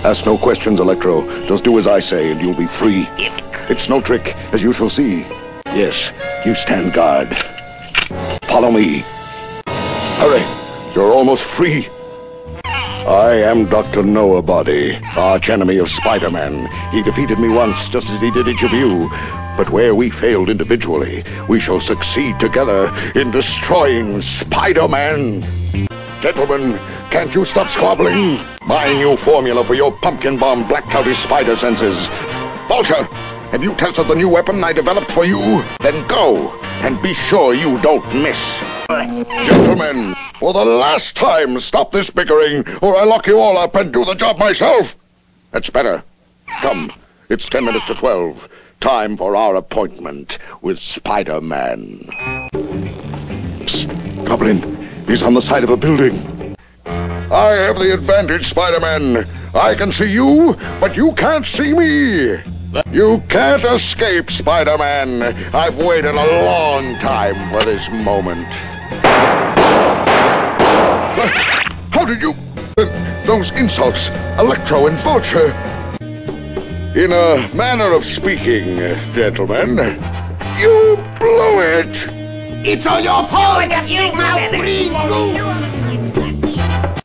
Ask no questions, Electro. Just do as I say and you'll be free. It's no trick, as you shall see. Yes, you stand guard. Follow me. Hurry, you're almost free. I am Dr. Noah-Body, arch enemy of Spider-Man. He defeated me once, just as he did each of you. But where we failed individually, we shall succeed together in destroying Spider-Man. Gentlemen, can't you stop squabbling? My new formula for your pumpkin bomb black touty spider senses. Vulture, have you tested the new weapon I developed for you? Then go, and be sure you don't miss. Gentlemen, for the last time, stop this bickering, or I lock you all up and do the job myself. That's better. Come, it's 10 minutes to 12. Time for our appointment with Spider-Man. Psst, Goblin. He's on the side of a building. I have the advantage, Spider-Man. I can see you, but you can't see me. You can't escape, Spider-Man. I've waited a long time for this moment. How did you... those insults, Electro and Vulture. In a manner of speaking, gentlemen, you blew it. It's all your fault! You now free go!